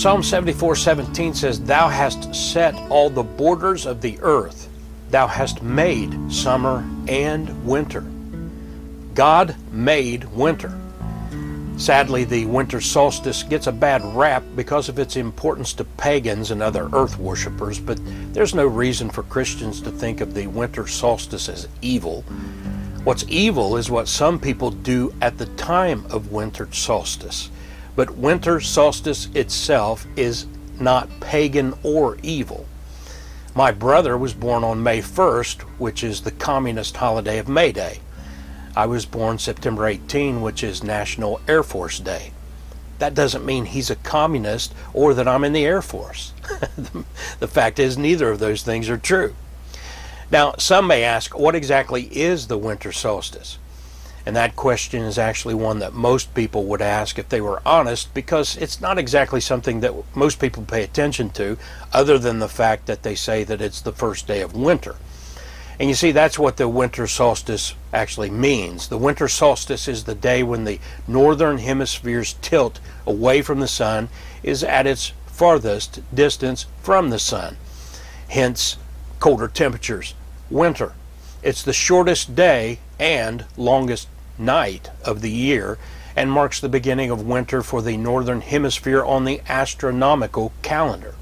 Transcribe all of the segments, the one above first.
Psalm 74:17 says, "Thou hast set all the borders of the earth. Thou hast made summer and winter." God made winter. Sadly, the winter solstice gets a bad rap because of its importance to pagans and other earth worshippers, but there's no reason for Christians to think of the winter solstice as evil. What's evil is what some people do at the time of winter solstice. But winter solstice itself is not pagan or evil. My brother was born on May 1st, which is the communist holiday of May Day. I was born September 18, which is National Air Force Day. That doesn't mean he's a communist or that I'm in the Air Force. The fact is, neither of those things are true. Now, some may ask, what exactly is the winter solstice? And that question is actually one that most people would ask if they were honest, because it's not exactly something that most people pay attention to, other than the fact that they say that it's the first day of winter. And you see, that's what the winter solstice actually means. The winter solstice is the day when the northern hemisphere's tilt away from the sun is at its farthest distance from the sun. Hence, colder temperatures, winter. It's the shortest day and longest night of the year, and marks the beginning of winter for the northern hemisphere on the astronomical calendar.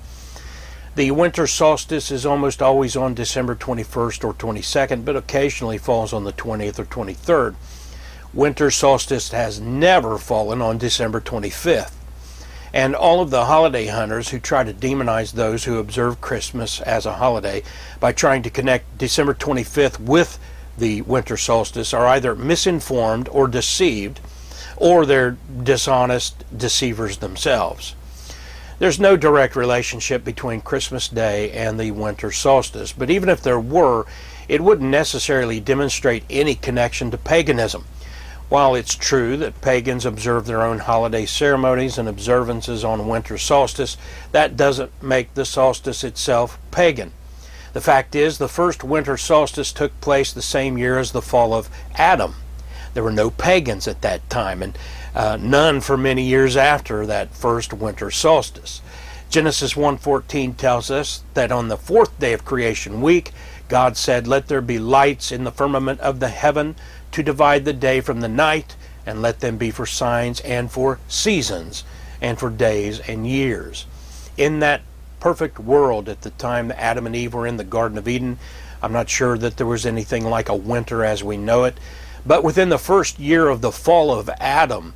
The winter solstice is almost always on December 21st or 22nd, but occasionally falls on the 20th or 23rd. Winter solstice has never fallen on December 25th. And all of the holiday hunters who try to demonize those who observe Christmas as a holiday by trying to connect December 25th with the winter solstice are either misinformed or deceived, or they're dishonest deceivers themselves. There's no direct relationship between Christmas Day and the winter solstice, but even if there were, it wouldn't necessarily demonstrate any connection to paganism. While it's true that pagans observe their own holiday ceremonies and observances on winter solstice, that doesn't make the solstice itself pagan. The fact is, the first winter solstice took place the same year as the fall of Adam. There were no pagans at that time, and none for many years after that first winter solstice. Genesis 1:14 tells us that on the fourth day of creation week, God said, "Let there be lights in the firmament of the heaven to divide the day from the night, and let them be for signs and for seasons and for days and years." In that perfect world at the time that Adam and Eve were in the Garden of Eden, I'm not sure that there was anything like a winter as we know it, but within the first year of the fall of Adam,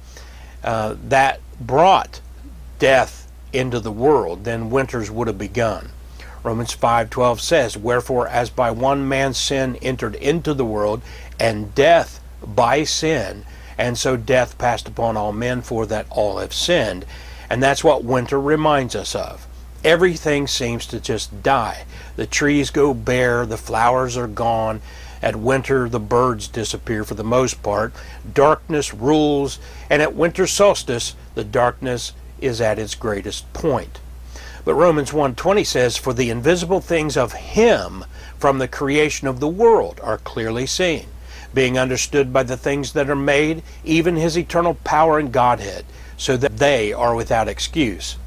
that brought death into the world, then winters would have begun. Romans 5:12 says, "Wherefore as by one man's sin entered into the world, and death by sin, and so death passed upon all men, for that all have sinned." And that's what winter reminds us of. Everything seems to just die. The trees go bare, the flowers are gone. At winter, the birds disappear for the most part. Darkness rules, and at winter solstice, the darkness is at its greatest point. But Romans 1:20 says, "For the invisible things of Him from the creation of the world are clearly seen, being understood by the things that are made, even His eternal power and Godhead, so that they are without excuse."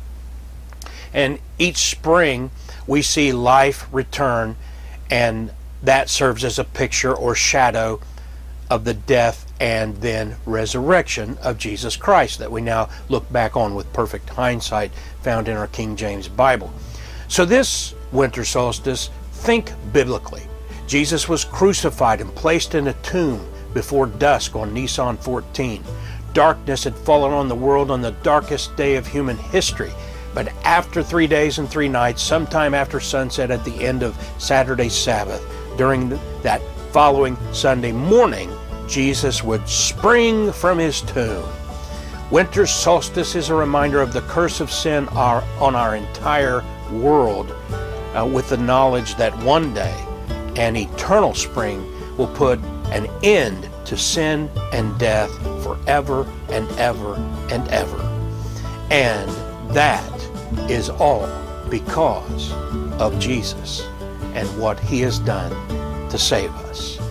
And each spring, we see life return, and that serves as a picture or shadow of the death and then resurrection of Jesus Christ that we now look back on with perfect hindsight, found in our King James Bible. So this winter solstice, think biblically. Jesus was crucified and placed in a tomb before dusk on Nisan 14. Darkness had fallen on the world on the darkest day of human history. But after 3 days and 3 nights, sometime after sunset at the end of Saturday's Sabbath, during that following Sunday morning, Jesus would spring from His tomb. Winter solstice is a reminder of the curse of sin on our entire world, with the knowledge that one day an eternal spring will put an end to sin and death forever and ever and ever. And that is all because of Jesus and what He has done to save us.